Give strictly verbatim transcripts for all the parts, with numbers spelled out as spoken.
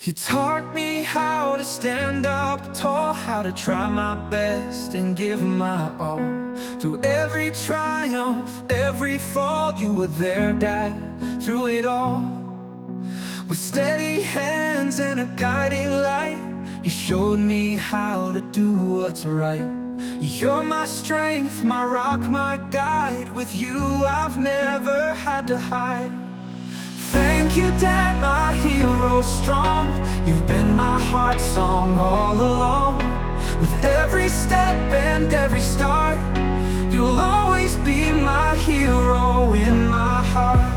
You taught me how to stand up tall, how to try my best and give my all. Through every triumph, every fall, you were there, Dad, through it all. With steady hands and a guiding light, you showed me how to do what's right. You're my strength, my rock, my guide. With you I've never had to hide. Thank you, Dad, my hero strong. You've been my heart song all along. With every step and every start, you'll always be my hero in my heart.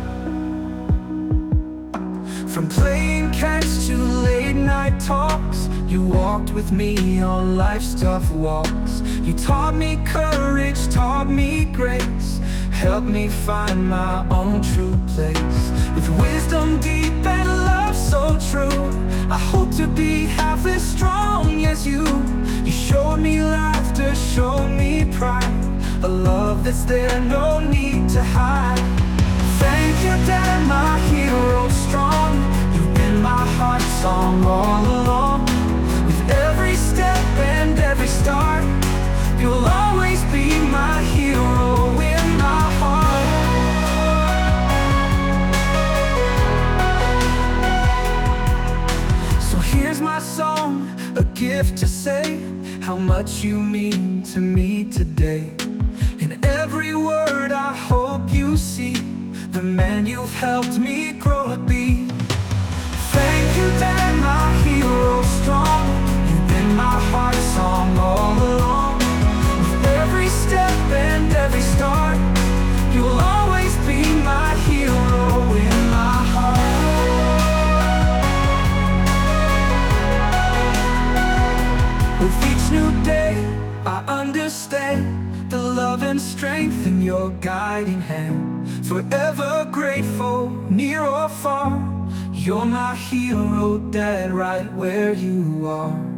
From playing catch to late night talks, you walked with me on life's tough walks. You taught me courage, taught me grace, helped me find my own true place. With wisdom deep and love so true, I hope to be half as strong as you. You showed me laughter, showed me pride, a love that's there, no need to hide. Thank you, Dad, my hero strong. You've been my heart song all along. With every step and every start, you'll always be my hero in my heart. So here's my song, a gift to say how much you mean to me today. In every word I hope you see the man you've helped me grow to be. Thank you, Dad, my hero strong. You've been my heart song all along. With every step and every start, you'll always be my hero in my heart. With each new day, I understand the love and strength in your guiding hand. Forever grateful, near or far, you're my hero, Dad, right where you are.